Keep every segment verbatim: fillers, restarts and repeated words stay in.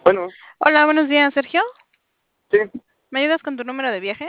Bueno, Hola, buenos días, Sergio. sí, ¿Me ayudas con tu número de viaje?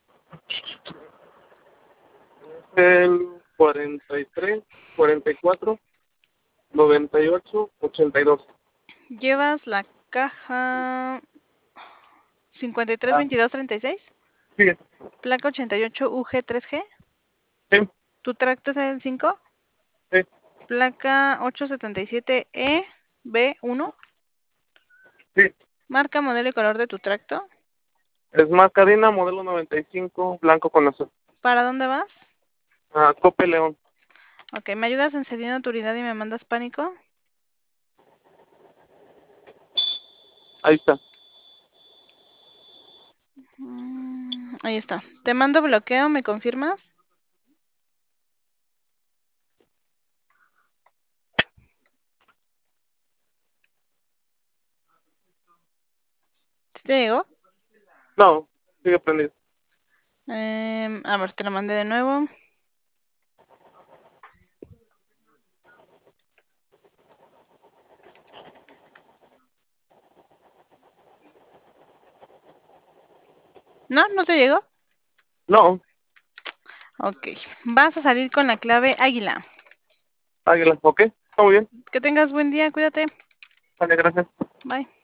el cuarenta y tres, cuarenta y cuatro, noventa y ocho, ochenta y dos. Llevas la caja cincuenta y tres Ah, veintidós treinta y seis, sí, placa ochenta y ocho U G tres G. sí, ¿Tu tracto es el cinco? sí, Placa ochocientos setenta y siete E B uno. sí. Marca, modelo y color de tu tracto. Es Macarena, modelo noventa y cinco, blanco con azul. ¿Para dónde vas? Ah, Cope León. Ok, ¿me ayudas encendiendo tu unidad y me mandas pánico? Ahí está. Mm, ahí está. Te mando bloqueo, ¿me confirmas? ¿Sí te llegó? No, sigue prendido. Em, a ver, te lo mandé de nuevo. ¿No? ¿No te llegó? No, Ok. Vas a salir con la clave águila. águila, ok, está muy bien. Que tengas buen día, cuídate. Vale, gracias. Bye.